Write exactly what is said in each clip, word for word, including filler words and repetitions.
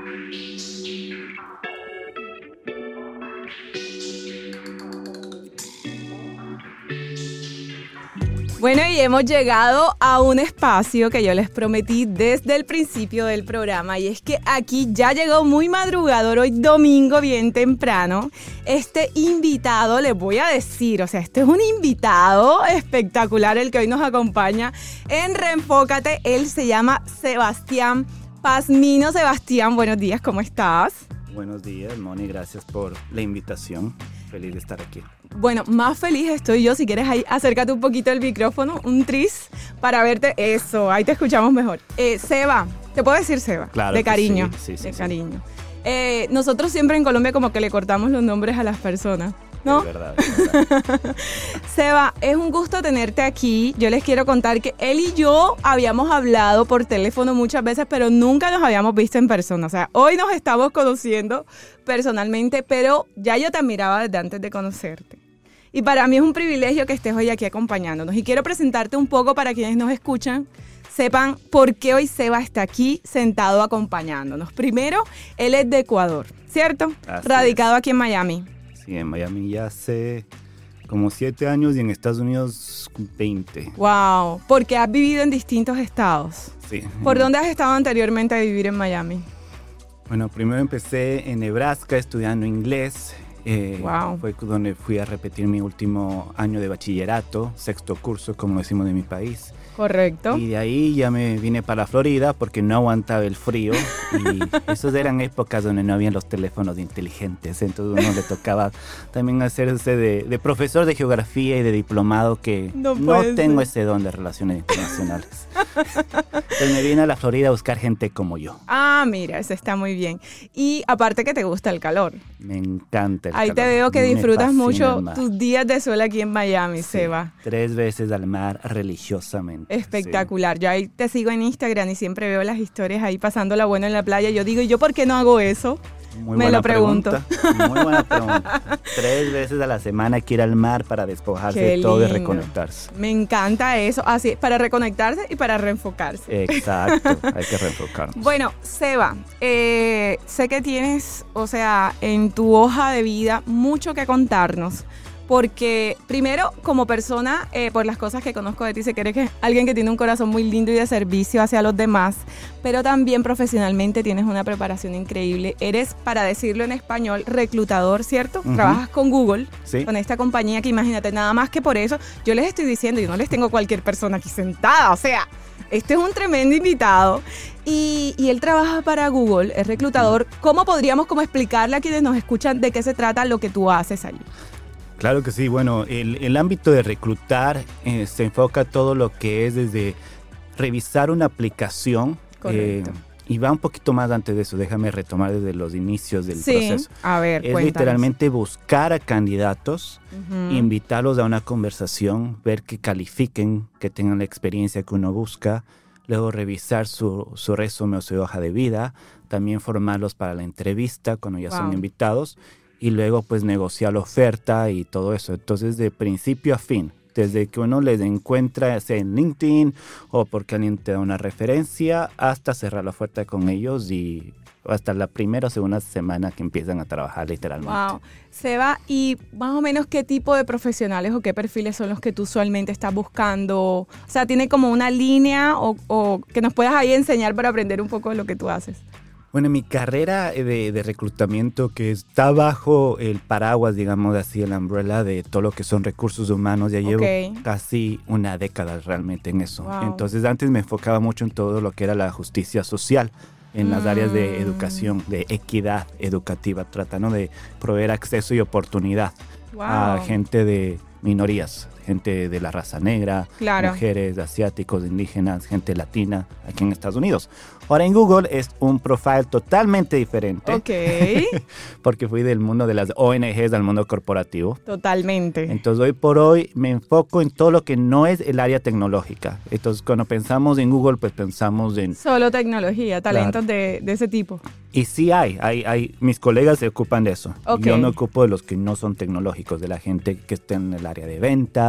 Bueno, y hemos llegado a un espacio que yo les prometí desde el principio del programa, y es que aquí ya llegó muy madrugador, hoy domingo bien temprano, este invitado, les voy a decir, o sea, este es un invitado espectacular el que hoy nos acompaña en Reenfócate. Él se llama Sebastián Pazmino. Sebastián, buenos días, ¿cómo estás? Buenos días, Moni, gracias por la invitación. Feliz de estar aquí. Bueno, más feliz estoy yo. Si quieres, ahí acércate un poquito el micrófono, un tris, para verte. Eso, ahí te escuchamos mejor. Eh, Seba, ¿te puedo decir Seba? Claro. De cariño. Sí, sí, sí, de sí. cariño. Eh, nosotros siempre en Colombia como que le cortamos los nombres a las personas, ¿no? Es verdad, es verdad. Seba, es un gusto tenerte aquí. Yo les quiero contar que él y yo habíamos hablado por teléfono muchas veces, pero nunca nos habíamos visto en persona. O sea, hoy nos estamos conociendo personalmente, pero ya yo te admiraba desde antes de conocerte. Y para mí es un privilegio que estés hoy aquí acompañándonos. Y quiero presentarte un poco para quienes nos escuchan, sepan por qué hoy Seba está aquí sentado acompañándonos. Primero, él es de Ecuador, ¿cierto? Así Radicado es. Aquí en Miami. Sí, en Miami ya hace como siete años y en Estados Unidos veinte. Wow, porque has vivido en distintos estados. Sí. ¿Por dónde has estado anteriormente a vivir en Miami? Bueno, primero empecé en Nebraska estudiando inglés. Eh, Wow. Fue donde fui a repetir mi último año de bachillerato, sexto curso, como lo decimos en mi país. Correcto. Y de ahí ya me vine para Florida porque no aguantaba el frío. Y esas eran épocas donde no habían los teléfonos inteligentes. Entonces uno le tocaba también hacerse de, de profesor de geografía y de diplomado, que No no, puede tengo ser. ese don de relaciones internacionales. Entonces me vine a la Florida a buscar gente como yo. Ah, mira, eso está muy bien. Y aparte que te gusta el calor. Me encanta el Ahí te calor. veo que Me disfrutas fascina mucho el mar. tus días de sol aquí en Miami, Sí, Seba. Tres veces al mar religiosamente. Espectacular. Yo ahí te sigo en Instagram y siempre veo las historias ahí pasándola bueno en la playa. Yo digo, ¿y yo por qué no hago eso? Sí. Muy Me buena lo pregunto. pregunta, Muy buena pregunta. Tres veces a la semana hay que ir al mar para despojarse Qué de todo y lindo. reconectarse. Me encanta eso, así, para reconectarse y para reenfocarse. Exacto, hay que reenfocarnos. Bueno, Seba, eh, sé que tienes, o sea, en tu hoja de vida mucho que contarnos, porque primero, como persona, eh, por las cosas que conozco de ti, sé que eres que- alguien que tiene un corazón muy lindo y de servicio hacia los demás, pero también profesionalmente tienes una preparación increíble. Eres, para decirlo en español, reclutador, ¿cierto? Ujú. Trabajas con Google, Sí. con esta compañía que imagínate, nada más que por eso, yo les estoy diciendo, yo no les tengo cualquier persona aquí sentada, o sea, este es un tremendo invitado y, y él trabaja para Google, es reclutador. ¿Cómo podríamos como explicarle a quienes nos escuchan de qué se trata lo que tú haces allí? Claro que sí. Bueno, el, el ámbito de reclutar eh, se enfoca todo lo que es desde revisar una aplicación. Correcto. eh, y va un poquito más antes de eso. Déjame retomar desde los inicios del Sí, proceso. a ver, Es cuéntanos. literalmente buscar a candidatos, Ujú. invitarlos a una conversación, ver que califiquen, que tengan la experiencia que uno busca, luego revisar su, su resumen o su hoja de vida, también formarlos para la entrevista cuando ya Wow. son invitados, y luego pues negociar la oferta y todo eso. Entonces, de principio a fin, desde que uno les encuentra, sea en LinkedIn o porque alguien te da una referencia, hasta cerrar la oferta con ellos y hasta la primera o segunda semana que empiezan a trabajar literalmente. Wow. Seba, ¿y más o menos qué tipo de profesionales o qué perfiles son los que tú usualmente estás buscando? O sea, ¿tiene como una línea o, o que nos puedas ahí enseñar para aprender un poco de lo que tú haces? Bueno, mi carrera de, de reclutamiento, que está bajo el paraguas, digamos así, el umbrella de todo lo que son recursos humanos, ya llevo Ok. casi una década realmente en eso. Wow. Entonces antes me enfocaba mucho en todo lo que era la justicia social, en las Mm. áreas de educación, de equidad educativa, tratando de proveer acceso y oportunidad Wow. a gente de minorías, gente de la raza negra, Claro. mujeres, asiáticos, indígenas, gente latina aquí en Estados Unidos. Ahora en Google es un profile totalmente diferente, Ok, porque fui del mundo de las O N Ges al mundo corporativo. totalmente. Entonces hoy por hoy me enfoco en todo lo que no es el área tecnológica. Entonces cuando pensamos en Google, pues pensamos en... Solo tecnología, talentos Claro. de, de ese tipo. Y sí hay, hay, hay, mis colegas se ocupan de eso. Ok. Yo me ocupo de los que no son tecnológicos, de la gente que está en el área de ventas,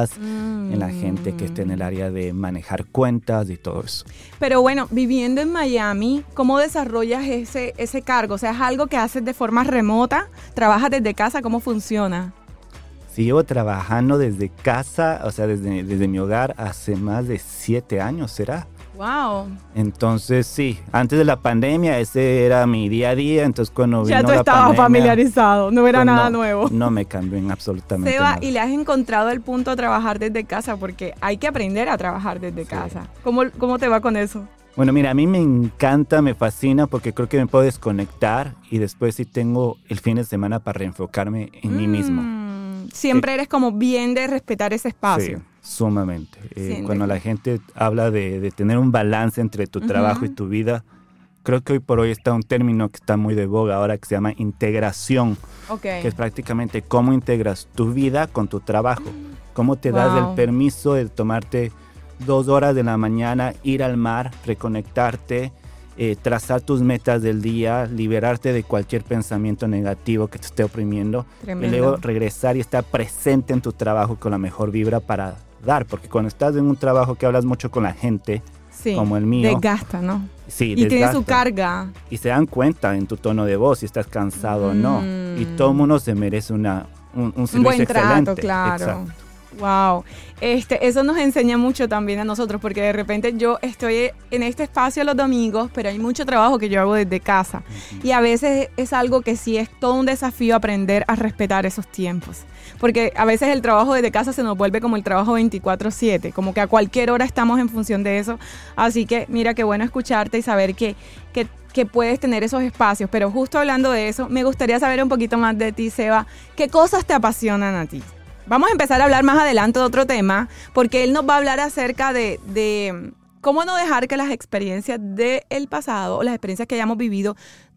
finanzas, mm. en la gente que esté en el área de manejar cuentas y todo eso. Pero bueno, viviendo en Miami, ¿cómo desarrollas ese, ese cargo? O sea, ¿es algo que haces de forma remota? ¿Trabajas desde casa? ¿Cómo funciona? Sí, llevo trabajando desde casa, o sea, desde, desde mi hogar hace más de siete años, ¿será? Wow. Entonces, sí, antes de la pandemia ese era mi día a día, entonces cuando vino la pandemia... Ya tú estabas familiarizado, no era pues nada no, nuevo. No me cambió en absolutamente Seba, nada. ¿y le has encontrado el punto a trabajar desde casa? Porque hay que aprender a trabajar desde sí. casa. ¿Cómo, ¿Cómo te va con eso? Bueno, mira, a mí me encanta, me fascina porque creo que me puedo desconectar y después sí tengo el fin de semana para reenfocarme en mm. mí mismo. Siempre eres como bien de respetar ese espacio. Sí, sumamente. Eh, cuando la gente habla de, de tener un balance entre tu uh-huh. trabajo y tu vida, creo que hoy por hoy está un término que está muy de boga ahora que se llama integración, okay. que es prácticamente cómo integras tu vida con tu trabajo, cómo te wow. das el permiso de tomarte dos horas de la mañana, ir al mar, reconectarte, Eh, trazar tus metas del día, liberarte de cualquier pensamiento negativo que te esté oprimiendo. Tremendo. Y luego regresar y estar presente en tu trabajo con la mejor vibra para dar, porque cuando estás en un trabajo que hablas mucho con la gente, sí, como el mío, desgasta, ¿no? Sí, y desgasta. tiene su carga. Y se dan cuenta en tu tono de voz si estás cansado mm. o no. Y todo el mundo se merece una, un, un servicio un buen excelente. trato, claro. Exacto. Wow, este, eso nos enseña mucho también a nosotros, porque de repente yo estoy en este espacio los domingos, pero hay mucho trabajo que yo hago desde casa. Uh-huh. Y a veces es algo que sí es todo un desafío aprender a respetar esos tiempos. Porque a veces el trabajo desde casa se nos vuelve como el trabajo veinticuatro siete, como que a cualquier hora estamos en función de eso. Así que mira, qué bueno escucharte y saber que, que, que puedes tener esos espacios. Pero justo hablando de eso, me gustaría saber un poquito más de ti, Seba. ¿Qué cosas te apasionan a ti? Vamos a empezar a hablar más adelante de otro tema, porque él nos va a hablar acerca de, de cómo no dejar que las experiencias del pasado o las experiencias que hayamos vivido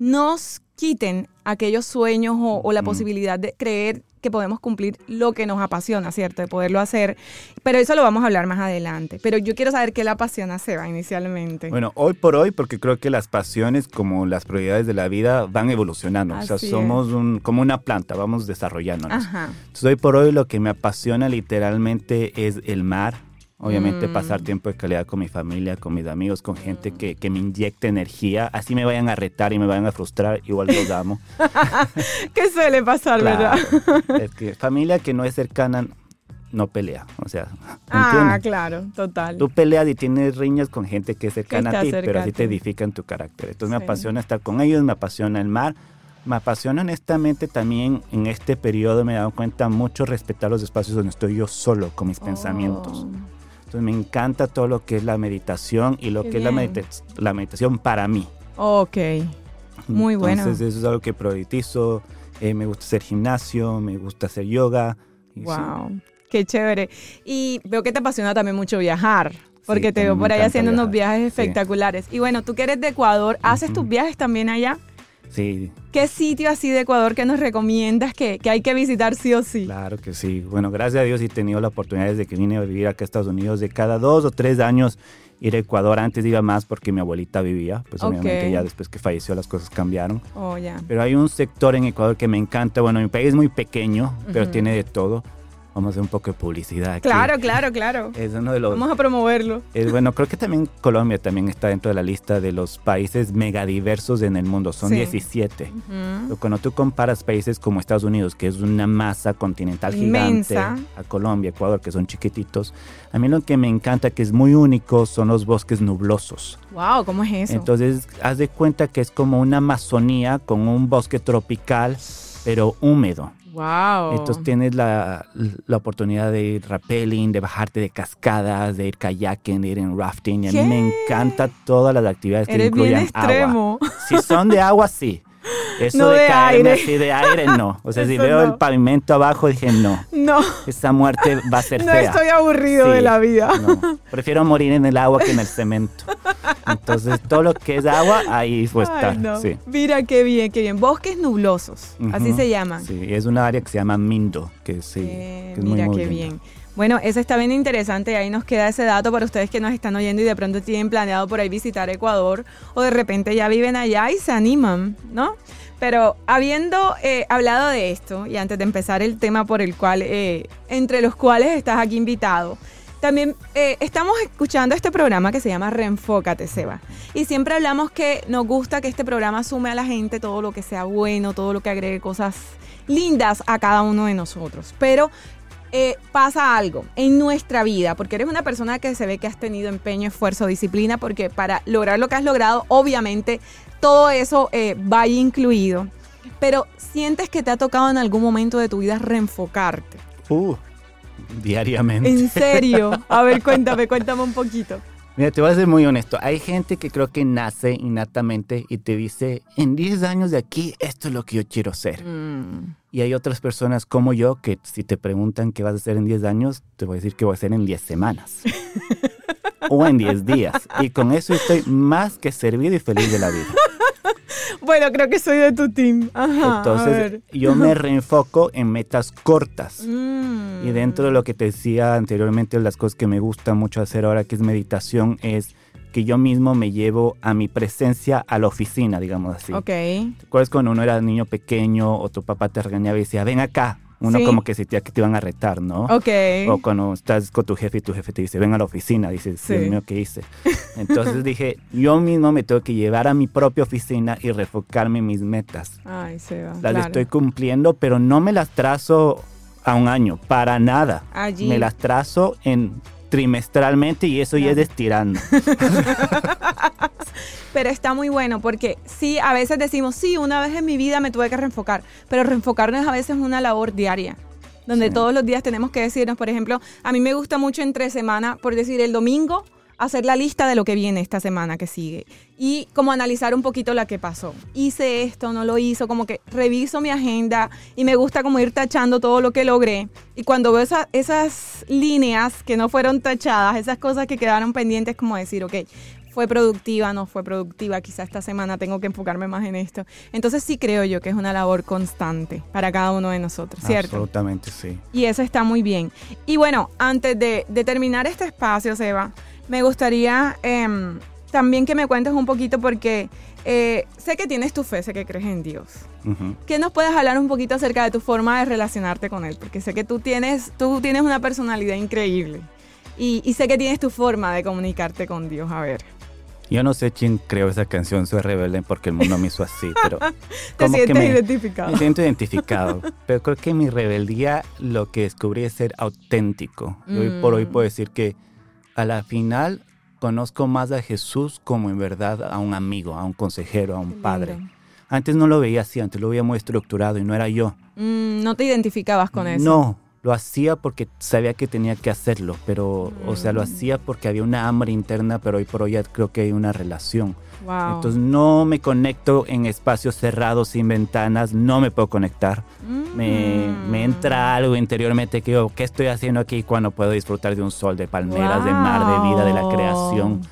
nos quiten aquellos sueños o, o la mm. posibilidad de creer que podemos cumplir lo que nos apasiona, ¿cierto? De poderlo hacer. Pero eso lo vamos a hablar más adelante. Pero yo quiero saber qué le apasiona a Seba inicialmente. Bueno, hoy por hoy, porque creo que las pasiones como las prioridades de la vida van evolucionando. Así o sea, somos un, como una planta, vamos desarrollándonos. Ajá. Entonces, hoy por hoy lo que me apasiona literalmente es el mar. Obviamente mm. pasar tiempo de calidad con mi familia, con mis amigos, con gente que, que me inyecte energía. Así me vayan a retar y me vayan a frustrar, igual los amo. ¿Qué suele pasar, claro. verdad? Es que familia que no es cercana no pelea, o sea, ah, ¿entiendes? claro, total. Tú peleas y tienes riñas con gente que es cercana a ti, pero así a ti. te edifican tu carácter. Entonces sí. me apasiona estar con ellos, me apasiona el mar. Me apasiona honestamente también en este periodo, me he dado cuenta mucho respetar los espacios donde estoy yo solo con mis oh. pensamientos. Entonces me encanta todo lo que es la meditación y lo Qué que bien. es la, medita- la meditación para mí. Ok, muy Entonces, bueno. Entonces eso es algo que priorizo, eh, me gusta hacer gimnasio, me gusta hacer yoga. Y wow, sí. qué chévere. Y veo que te apasiona también mucho viajar, porque sí, te veo por ahí haciendo viajar. unos viajes espectaculares. Sí. Y bueno, tú que eres de Ecuador, ¿haces uh-huh. tus viajes también allá? Sí. ¿Qué sitio así de Ecuador que nos recomiendas que, que hay que visitar sí o sí? Claro que sí. Bueno, gracias a Dios he tenido la oportunidad desde que vine a vivir acá a Estados Unidos de cada dos o tres años ir a Ecuador. Antes iba más porque mi abuelita vivía, pues okay. obviamente ya después que falleció las cosas cambiaron. Oh, yeah. Pero hay un sector en Ecuador que me encanta. Bueno, mi país es muy pequeño, uh-huh. pero tiene de todo. Vamos a hacer un poco de publicidad aquí. Claro, claro, claro. Es uno de los, Vamos a promoverlo. Es, bueno, creo que también Colombia también está dentro de la lista de los países megadiversos en el mundo. Son sí. diecisiete. Uh-huh. Cuando tú comparas países como Estados Unidos, que es una masa continental gigante, inmensa, a Colombia, Ecuador, que son chiquititos, a mí lo que me encanta, que es muy único, son los bosques nublosos. Wow, ¿cómo es eso? Entonces, haz de cuenta que es como una Amazonía con un bosque tropical, pero húmedo. Wow. Entonces tienes la, la oportunidad de ir rappelling, de bajarte de cascadas, de ir kayaking, de ir en rafting. Y a ¿Qué? mí me encantan todas las actividades que Eres incluyan bien extremo. agua. Si son de agua, sí. Eso no de, de caerme aire. así de aire, no. O sea, Eso si veo no. el pavimento abajo, dije no. No. Esa muerte va a ser no fea. No estoy aburrido sí, de la vida. No. Prefiero morir en el agua que en el cemento. Entonces, todo lo que es agua, ahí puede estar. No. Sí. Mira qué bien, qué bien. Bosques nublosos, uh-huh. así se llaman. Sí, es una área que se llama Mindo, que sí. Eh, que es mira muy, muy qué linda. bien. Bueno, eso está bien interesante y ahí nos queda ese dato para ustedes que nos están oyendo y de pronto tienen planeado por ahí visitar Ecuador o de repente ya viven allá y se animan, ¿no? Pero habiendo eh, hablado de esto, y antes de empezar el tema por el cual, eh, entre los cuales estás aquí invitado, también eh, estamos escuchando este programa que se llama Reenfócate, Seba. Y siempre hablamos que nos gusta que este programa sume a la gente todo lo que sea bueno, todo lo que agregue cosas lindas a cada uno de nosotros. Pero eh, pasa algo en nuestra vida, porque eres una persona que se ve que has tenido empeño, esfuerzo, disciplina, porque para lograr lo que has logrado, obviamente, todo eso eh, va ahí incluido. Pero sientes que te ha tocado en algún momento de tu vida reenfocarte. Uh. Diariamente. ¿En serio? A ver, cuéntame, cuéntame un poquito. Mira, te voy a ser muy honesto. Hay gente que creo que nace innatamente y te dice, en diez años de aquí, esto es lo que yo quiero ser. Mm. Y hay otras personas como yo que si te preguntan qué vas a hacer en diez años, te voy a decir que voy a hacer en diez semanas. O en diez días. Y con eso estoy más que servido y feliz de la vida. Bueno, creo que soy de tu team. Ajá, entonces, yo me reenfoco en metas cortas. Mm. Y dentro de lo que te decía anteriormente, las cosas que me gusta mucho hacer ahora, que es meditación, es que yo mismo me llevo a mi presencia a la oficina, digamos así. Ok. ¿Te acuerdas cuando uno era niño pequeño o tu papá te regañaba y decía, ven acá? Uno sí. Como que sentía que te iban a retar, ¿no? Ok. O cuando estás con tu jefe y tu jefe te dice, ven a la oficina, dices, sí. Dios mío, ¿qué hice? Entonces dije, yo mismo me tengo que llevar a mi propia oficina y reenfocarme en mis metas. Ay, se va. Las claro. estoy cumpliendo, pero no me las trazo a un año, para nada. Allí. Me las trazo en trimestralmente y eso claro. Ya es estirando. Pero está muy bueno porque sí, a veces decimos, sí, una vez en mi vida me tuve que reenfocar, pero reenfocarnos a veces es una labor diaria, donde sí. Todos los días tenemos que decirnos, por ejemplo, a mí me gusta mucho entre semana, por decir, el domingo, hacer la lista de lo que viene esta semana que sigue y como analizar un poquito lo que pasó. Hice esto, no lo hizo, como que reviso mi agenda y me gusta como ir tachando todo lo que logré. Y cuando veo esa, esas líneas que no fueron tachadas, esas cosas que quedaron pendientes, como decir, ok, fue productiva, no fue productiva, quizá esta semana tengo que enfocarme más en esto. Entonces sí creo yo que es una labor constante para cada uno de nosotros, ¿cierto? Absolutamente, sí. Y eso está muy bien. Y bueno, antes de, de terminar este espacio, Seba, me gustaría eh, también que me cuentes un poquito porque eh, sé que tienes tu fe, sé que crees en Dios. Uh-huh. ¿Qué nos puedes hablar un poquito acerca de tu forma de relacionarte con Él? Porque sé que tú tienes, tú tienes una personalidad increíble y, y sé que tienes tu forma de comunicarte con Dios. A ver. Yo no sé quién creó esa canción, Soy Rebelde, porque el mundo me hizo así, pero... ¿Te como sientes que me, identificado? Me siento identificado, pero creo que mi rebeldía lo que descubrí es ser auténtico. Mm. Hoy por hoy puedo decir que a la final conozco más a Jesús como en verdad a un amigo, a un consejero, a un padre. Lindo. Antes no lo veía así, antes lo veía muy estructurado y no era yo. Mm, ¿No te identificabas con eso? No, lo hacía porque sabía que tenía que hacerlo, pero, mm. o sea, lo hacía porque había una hambre interna, pero hoy por hoy ya creo que hay una relación. Wow. Entonces no me conecto en espacios cerrados, sin ventanas, no me puedo conectar. Mm. Me, me entra algo interiormente que digo, ¿qué estoy haciendo aquí cuando puedo disfrutar de un sol, de palmeras, wow. de mar, de vida, de la creación?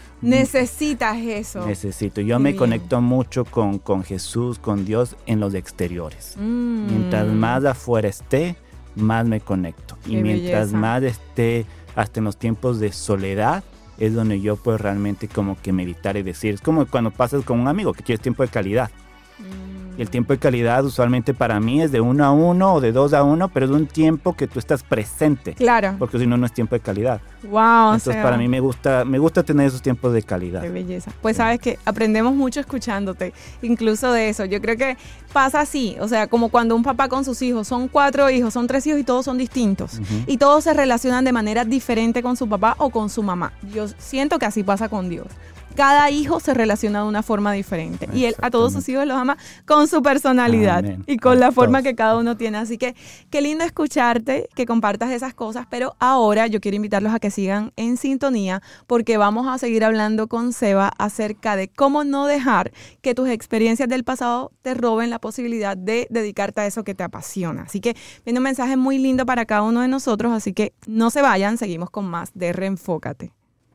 Necesitas eso. Necesito. Yo Qué me bien. conecto mucho con, con Jesús, con Dios en los exteriores. Mm. Mientras más afuera esté, más me conecto. Qué y mientras belleza. más esté hasta en los tiempos de soledad, es donde yo puedo realmente como que meditar y decir, es como cuando pasas con un amigo que quieres tiempo de calidad. Mm. Y el tiempo de calidad usualmente para mí es de uno a uno o de dos a uno, pero es un tiempo que tú estás presente. Claro. Porque si no, no es tiempo de calidad. Wow. Entonces Seba. para mí me gusta, me gusta tener esos tiempos de calidad. Qué belleza. Pues sabes que aprendemos mucho escuchándote, incluso de eso. Yo creo que pasa así, o sea, como cuando un papá con sus hijos, son cuatro hijos, son tres hijos y todos son distintos. Uh-huh. Y todos se relacionan de manera diferente con su papá o con su mamá. Yo siento que así pasa con Dios. Cada hijo se relaciona de una forma diferente y él a todos sus hijos los ama con su personalidad. Amén. Y con la forma que cada uno tiene. Así que qué lindo escucharte, que compartas esas cosas, pero ahora yo quiero invitarlos a que sigan en sintonía porque vamos a seguir hablando con Seba acerca de cómo no dejar que tus experiencias del pasado te roben la posibilidad de dedicarte a eso que te apasiona. Así que viene un mensaje muy lindo para cada uno de nosotros, así que no se vayan, seguimos con más de Reenfócate.